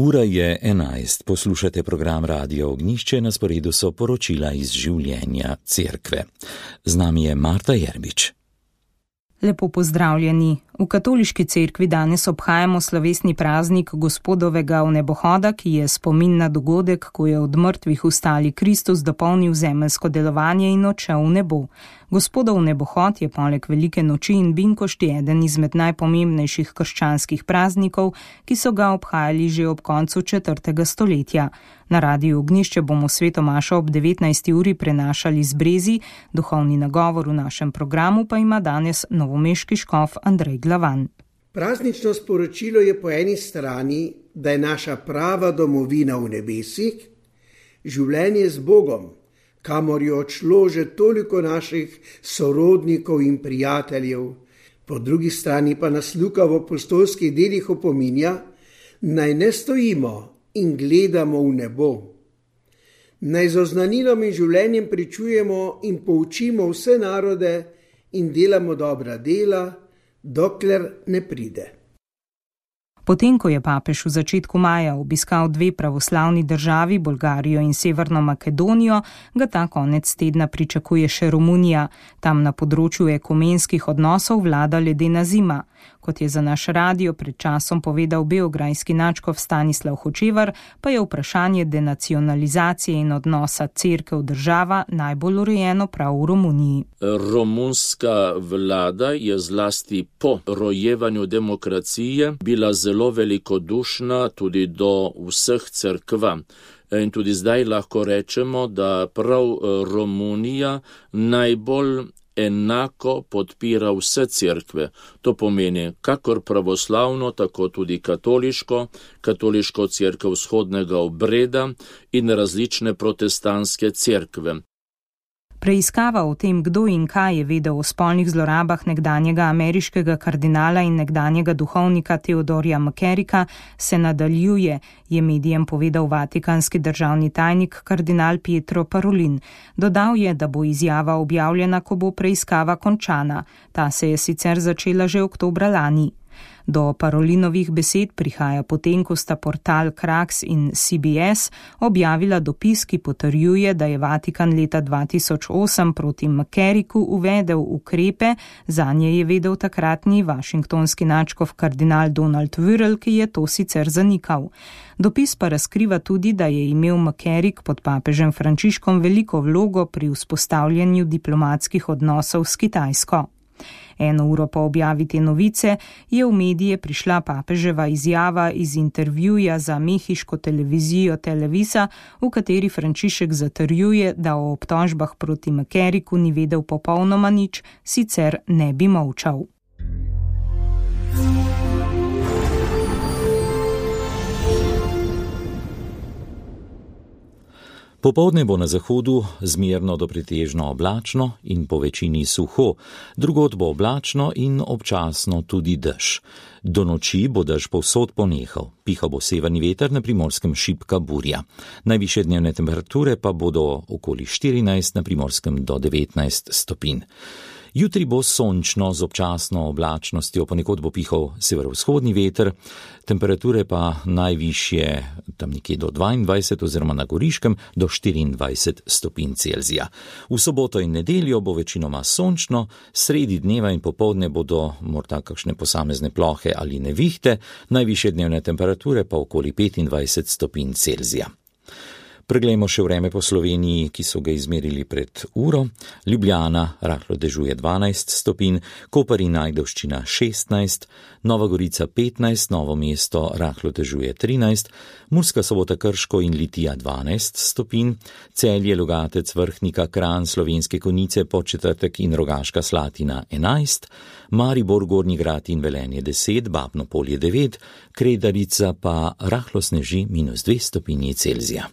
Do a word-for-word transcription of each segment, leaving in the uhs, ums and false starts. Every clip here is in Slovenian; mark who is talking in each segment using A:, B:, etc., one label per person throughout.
A: Ura je enajst, poslušate program Radio Ognjišče, na sporedu so poročila iz življenja cerkve. Z nami je Marta Jerbič.
B: Lepo pozdravljeni. V katoliški cerkvi danes obhajamo slovesni praznik Gospodovega vnebohoda, ki je spomin na dogodek, ko je od mrtvih vstali Kristus dopolnil zemeljsko delovanje in odšel v nebo. Gospodov vnebohod je poleg velike noči in binkošti eden izmed najpomembnejših krščanskih praznikov, ki so ga obhajali že ob koncu četrtega stoletja. Na Radiu Ognjišče bomo sveto mašo ob devetnajsti uri prenašali z Brezi, duhovni nagovor v našem programu pa ima danes novomeški škof Andrej Glavan.
C: Praznično sporočilo je po eni strani, da je naša prava domovina v nebesih, življenje z Bogom, kamor je odšlo že toliko naših sorodnikov in prijateljev. Po drugi strani pa nas Luka v apostolskih delih opominja, naj ne stojimo in gledamo v nebo. Naj z oznanilom in življenjem pričujemo in poučimo vse narode in delamo dobra dela, dokler ne pride.
B: Potem, ko je papež v začetku maja obiskal dve pravoslavni državi, Bolgarijo in Severno Makedonijo, ga ta konec tedna pričakuje še Romunija. Tam na področju ekumenskih odnosov vlada ledena zima. Kot je za naš radio pred časom povedal beograjski nadškof Stanislav Hočevar, pa je vprašanje denacionalizacije in odnosa cerkev-država najbolj urejeno prav v Romuniji.
D: Romunska vlada je zlasti po rojevanju demokracije bila zelo velikodušna tudi do vseh cerkva. In tudi zdaj lahko rečemo, da prav Romunija najbolj enako podpira vse cerkve. To pomeni kakor pravoslavno, tako tudi katoliško, katoliško cerkev vzhodnega obreda in različne protestantske cerkve.
B: Preiskava o tem, kdo in kaj je vedel o spolnih zlorabah nekdanjega ameriškega kardinala in nekdanjega duhovnika Theodorja McCarricka, se nadaljuje, je medijem povedal vatikanski državni tajnik kardinal Pietro Parolin. Dodal je, da bo izjava objavljena, ko bo preiskava končana. Ta se je sicer začela že oktobra lani. Do Parolinovih besed prihaja potem, ko sta portal Krax in C B S objavila dopis, ki potrjuje, da je Vatikan leta dva tisoč osem proti McCarricku uvedel ukrepe, zanje je vedel takratni vašingtonski nadškof kardinal Donald Wuerl, ki je to sicer zanikal. Dopis pa razkriva tudi, da je imel McCarrick pod papežem Frančiškom veliko vlogo pri vzpostavljanju diplomatskih odnosov s Kitajsko. Eno uro po objavi te novice je v medije prišla papeževa izjava iz intervjuja za mehiško televizijo Televisa, v kateri Frančišek zatrjuje, da o obtožbah proti McCarricku ni vedel popolnoma nič, sicer ne bi molčal.
A: Popoldne bo na zahodu zmerno do pretežno oblačno in po večini suho, drugod bo oblačno in občasno tudi dež. Do noči bo dež povsod ponehal, pihal bo severni veter, na Primorskem šibka burja. Najvišje dnevne temperature pa bodo okoli štirinajst, na Primorskem do devetnajst stopinj. Jutri bo sončno z občasno oblačnostjo, ponekod bo pihal severovzhodni veter, temperature pa najvišje tam nekje do dvaindvajset oziroma na Goriškem do štiriindvajset stopinj Celzija. V soboto in nedeljo bo večinoma sončno, sredi dneva in popoldne bodo morda kakšne posamezne plohe ali nevihte, najvišje dnevne temperature pa okoli petindvajset stopinj Celzija. Preglejmo še vreme po Sloveniji, ki so ga izmerili pred uro. Ljubljana rahlo dežuje dvanajst stopinj, Koper in Ajdovščina šestnajst, Nova Gorica petnajst, Novo mesto rahlo dežuje trinajst, Murska Sobota, Krško in Litija dvanajst stopinj, Celje, Logatec, Vrhnika, Kranj, Slovenske Konjice, Podčetrtek in Rogaška Slatina enajst, Maribor, Gornji Grad in Velenje deset, Babno Polje devet, Kredarica pa rahlo sneži minus dve stopinji Celzija.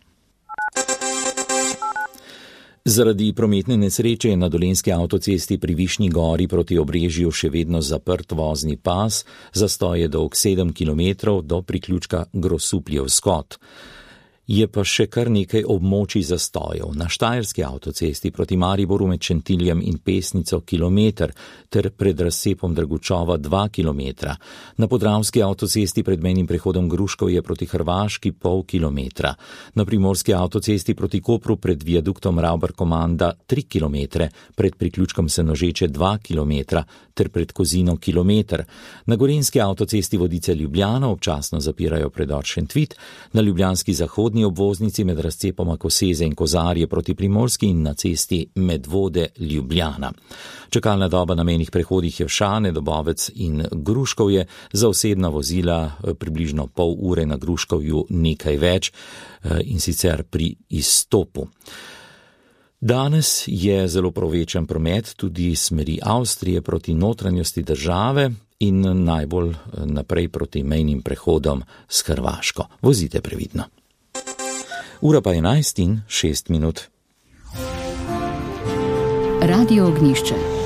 A: Zaradi prometne nesreče je na Dolenjski avtocesti pri Višnji gori proti Obrežju še vedno zaprt vozni pas, zastoj je dolg sedem kilometrov do priključka Grosupljev skot. Je pa še kar nekaj območij zastojev. Na Štajerski avtocesti proti Mariboru med Šentiljem in Pesnico kilometer ter pred razcepom Dragučova dva kilometra. Na Podravski avtocesti pred mejnim prehodom Gruškovje proti Hrvaški pol kilometra. Na Primorski avtocesti proti Kopru pred viaduktom Ravbar-Komanda tri kilometre, pred priključkom Senožeče dva kilometra ter pred Kozino kilometer. Na Gorenjski avtocesti Vodice-Ljubljana občasno zapirajo predor Šentvit, na ljubljanski zahodni obvoznici med razcepoma Koseze in Kozarje proti Primorski in na cesti Medvode-Ljubljana. Čakalna doba na mejnih prehodih Jevšane, Dobovec in Gruškovje, za osebna vozila približno pol ure, na Gruškovju nekaj več, in sicer pri izstopu. Danes je zelo povečan promet tudi smeri Avstrije proti notranjosti države in najbolj naprej proti mejnim prehodom s Hrvaško. Vozite previdno. Ura pa enajst in šest minut.
E: Radio Ognjišče.